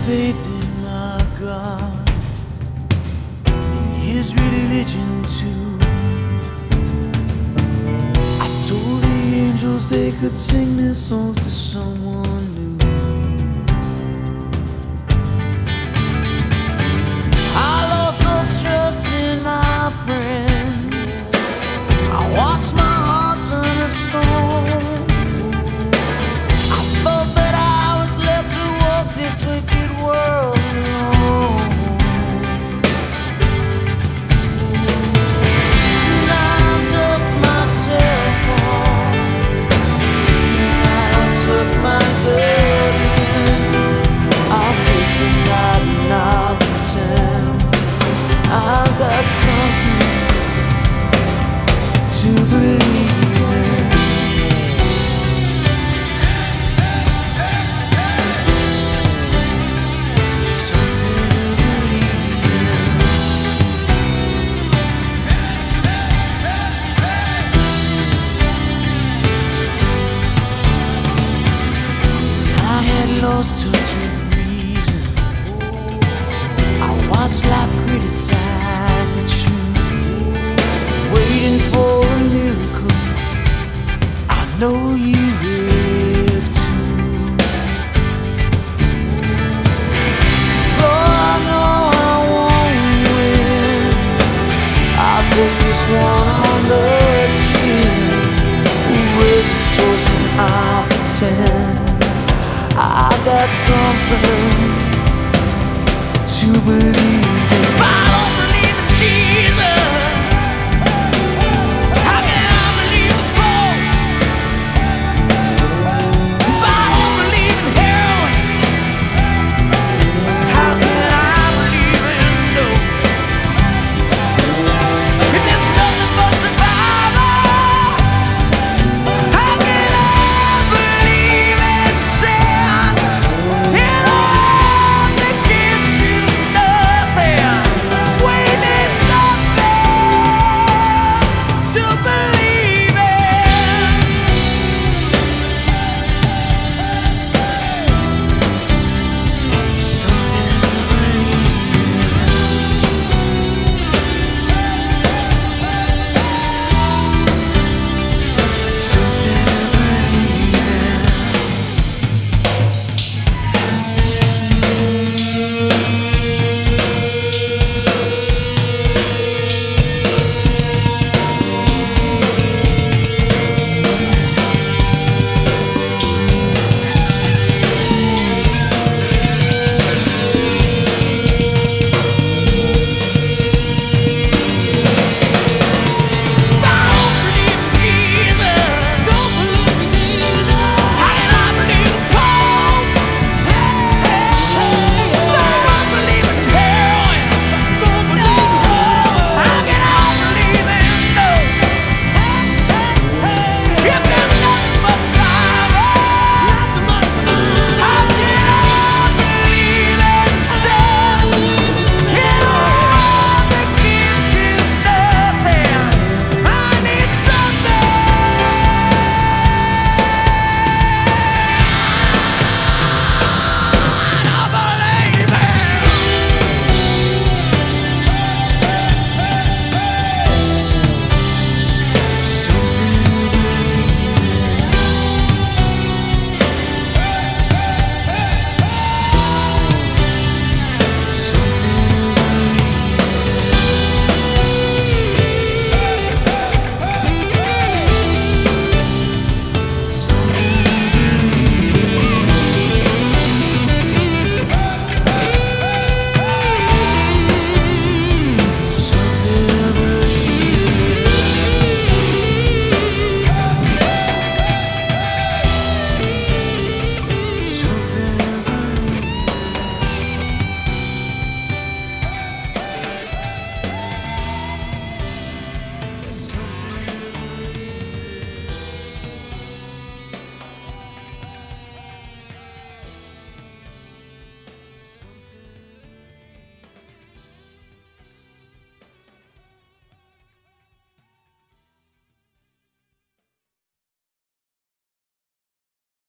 faith in my God, in His religion too. I told the angels they could sing their songs to someone new. I lost all trust in my friends. I watched my heart turn to stone. I thought that I was left to walk this wicked world alone. Tonight I dust myself off. Tonight I suck my gut in. I face the night and I pretend I've got something to believe in. Something to believe in. I had lost touch with reason. I watched life criticize the truth, waiting for a miracle. I know you have too. Though I know I won't win, I'll take this one on the chin. Where's the choice when I pretend I got something to believe